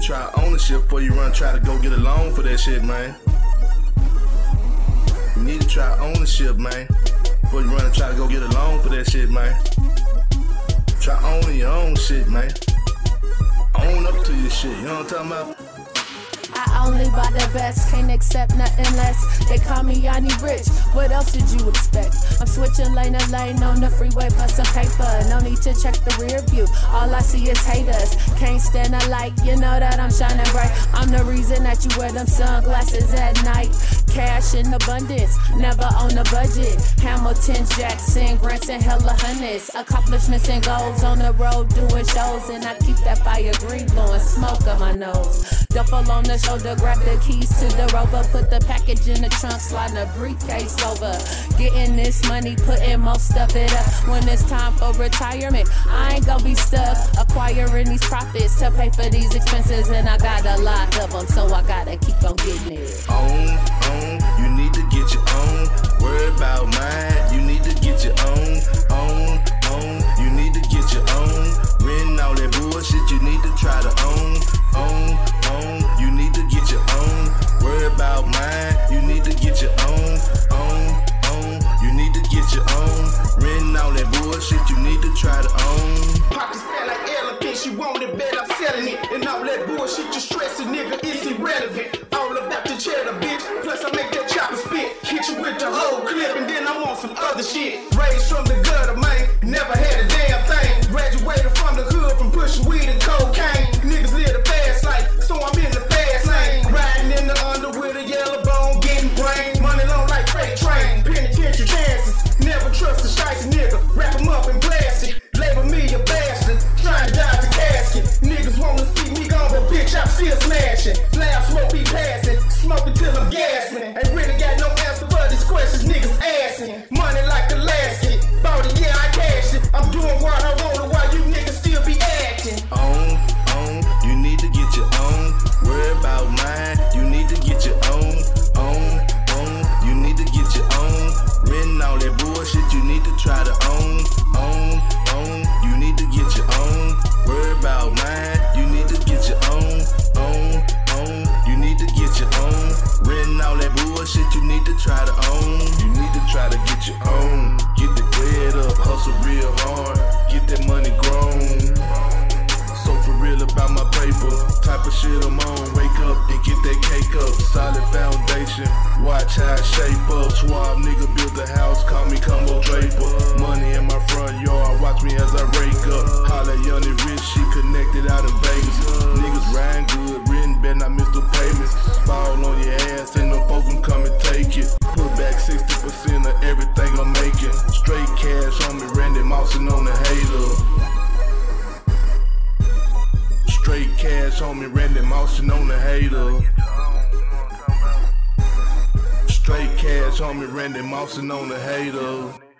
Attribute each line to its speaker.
Speaker 1: try ownership before you try to go get a loan for that shit, man. You need to try ownership, man, before you try to go get a loan for that shit, man. Try owning your own shit, man. Own up to your shit, you know what I'm talking about?
Speaker 2: I only buy the best, can't accept nothing less. They call me Yanni Rich, what else did you expect? I'm switching lane to lane on the freeway for some paper. No need to check the rear view, all I see is haters. Can't stand the light, you know that I'm shining bright. I'm the reason that you wear them sunglasses at night. Cash in abundance, never on a budget. Hamilton, Jackson, grants and hella hundreds. Accomplishments and goals on the road doing shows. And I keep that fire green blowing smoke on my nose. Duffel on the shoulder, grab the keys to the Rover. Put the package in the trunk, slide the briefcase over. Getting this money, putting most of it up. When it's time for retirement, I ain't gonna be stuck acquiring these profits to pay for these expenses. And I got a lot of them, so I gotta keep on getting it.
Speaker 1: You need to get your own. Worry about mine, you need to get your own. You need to get your own. Renting all that bullshit, you need to try to own. You need to get your own. Worry about mine, you need to get your own. You need to get your own. Renting all that bullshit, you need to try to own.
Speaker 3: Pockets fat like elephants, you want it bad, I'm selling it. And all that bullshit you stressing, nigga, it's irrelevant. All about the cheddar, bitch. Plus I make that chopper spit. Hit you with the whole clip and then I'm on some other shit. Raised from the gutter, man. Never had a damn thing. Graduated from the hood from pushing weed and cocaine. Niggas live the fast life, so I'm in the fast lane. Riding in the under with a yellow bone, getting brain. Money long like freight train. Penitentiary chances. Never trust a shicey nigga. Wrap him up in plastic. Label me a bastard. Trying to dodge the casket. Niggas wanna see me gone, but bitch, I'm still smashing. Loud smoke be passing. Smoking till I'm gassing. Ain't really got no answer for these questions niggas asking. Money like a lasket. Bought it, yeah, I cashed it. I'm doing what I want while you niggas still be acting.
Speaker 1: You need to get your own. Worry about mine, you need to get your own. You need to get your own. Renting all that bullshit, you need to try to own. You need to get your own. Worry about mine, you need to get your own. You need to get your own. Renting all that bullshit, you need to try to own. You need to try to get your own. Get the bread up, hustle real hard, get that money grown. So for real about my paper, type of shit I'm on. Wake up and get that cake up. Solid foundation, watch how I shape up. Suave nigga built the house, call me Combo Draper. Money in my front yard, watch me as I rake up. Holla Yanni Rich, she connected out in Vegas. Niggas riding good, written, better not miss the payments. Fall on your ass and them folks can come and take it. Put back 60% of everything I'm making. Straight cash on me, Randy Moussin' on the hater. Straight cash on me, Randy Moussin' on the hater. Straight cash on me, Randy Moussin' on the hater.